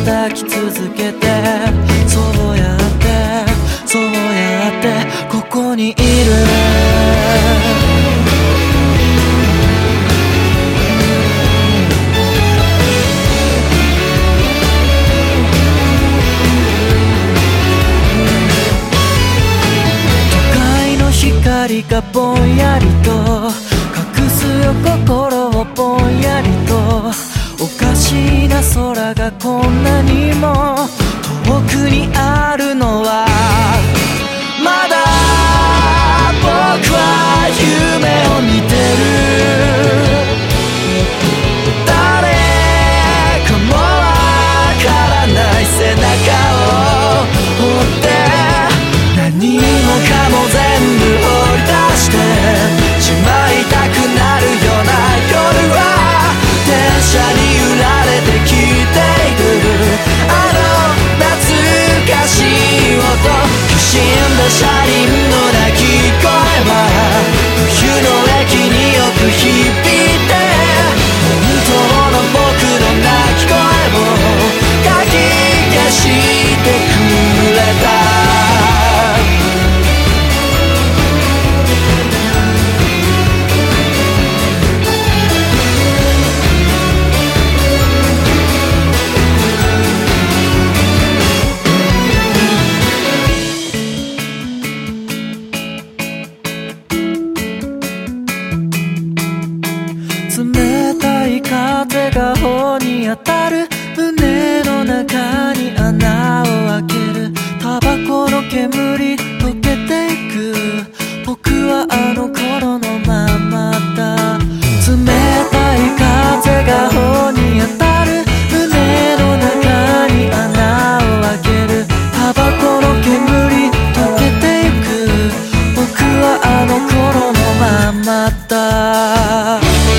抱き続けて、そうやってそうやってここにいる。光がぼんやりと隠すよ心をぼんやりと、おかしな空がこんなにも遠くにあるのは、まだ僕は夢を見てる。誰かもわからない背中を追って、何もかも全部掘り出してしまいたくなるような夜は、電車に揺られてきている。あの懐かしい音、きしんだ車輪の鳴き声は冬の駅によく響いて、本当の僕の鳴き声をかき消してくれた。冷たい風が頬に当たる、胸の中に穴を開ける。タバコの煙溶けていく、僕はあの頃のままだ。冷たい風が頬に当たる、胸の中に穴を開ける。タバコの煙溶けていく、僕はあの頃のままだ。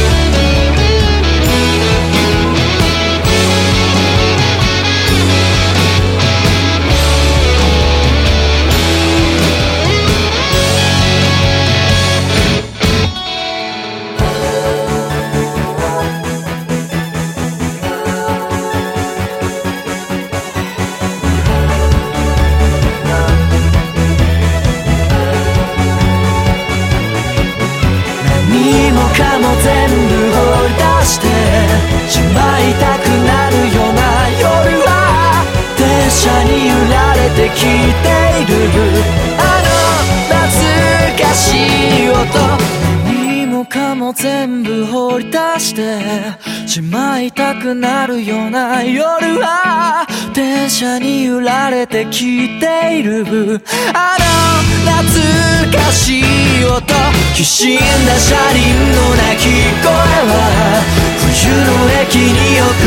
かも全部掘り出してしまいたくなるような夜は、電車に揺られてきている。あの懐かしい音、何もかも全部掘り出してしまいたくなるような夜は、電車に揺られてきている。あの懐かしい音、きしんだ車輪の鳴き声は冬の駅によく